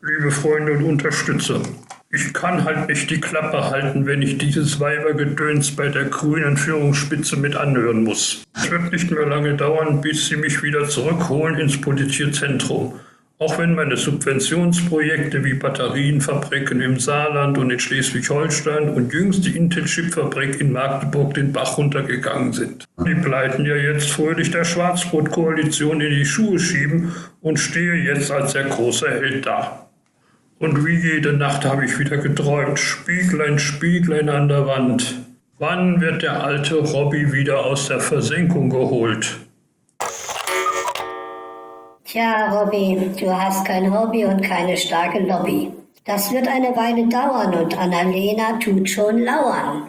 Liebe Freunde und Unterstützer, ich kann halt nicht die Klappe halten, wenn ich dieses Weibergedöns bei der grünen Führungsspitze mit anhören muss. Es wird nicht mehr lange dauern, bis sie mich wieder zurückholen ins politische Zentrum. Auch wenn meine Subventionsprojekte wie Batterienfabriken im Saarland und in Schleswig-Holstein und jüngst die Intel-Chip-Fabrik in Magdeburg den Bach runtergegangen sind. Die pleiten ja jetzt fröhlich der Schwarz-Rot-Koalition in die Schuhe schieben und stehe jetzt als der große Held da. Und wie jede Nacht habe ich wieder geträumt, Spieglein, Spieglein an der Wand. Wann wird der alte Robby wieder aus der Versenkung geholt? Tja, Robby, du hast kein Hobby und keine starke Lobby. Das wird eine Weile dauern und Annalena tut schon lauern.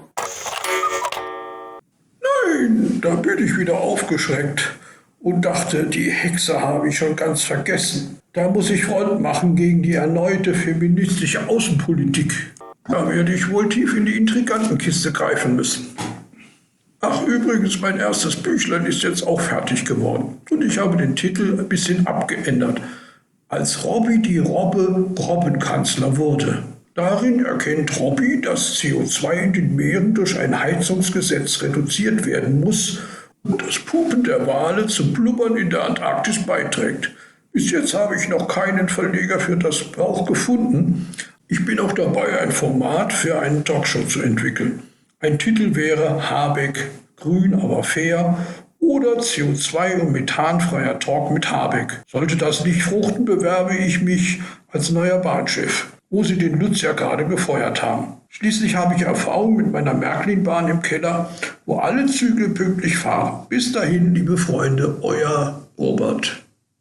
Nein, da bin ich wieder aufgeschreckt und dachte, die Hexe habe ich schon ganz vergessen. Da muss ich Front machen gegen die erneute feministische Außenpolitik. Da werde ich wohl tief in die Intrigantenkiste greifen müssen. Ach, übrigens, mein erstes Büchlein ist jetzt auch fertig geworden. Und ich habe den Titel ein bisschen abgeändert. Als Robby die Robbe Robbenkanzler wurde. Darin erkennt Robby, dass CO2 in den Meeren durch ein Heizungsgesetz reduziert werden muss und das Pupen der Wale zum Blubbern in der Antarktis beiträgt. Bis jetzt habe ich noch keinen Verleger für das Buch gefunden. Ich bin auch dabei, ein Format für eine Talkshow zu entwickeln. Ein Titel wäre Habeck, grün aber fair oder CO2- und methanfreier Talk mit Habeck. Sollte das nicht fruchten, bewerbe ich mich als neuer Bahnchef, wo sie den Lutz ja gerade gefeuert haben. Schließlich habe ich Erfahrung mit meiner Märklin-Bahn im Keller, wo alle Züge pünktlich fahren. Bis dahin, liebe Freunde, euer Robert.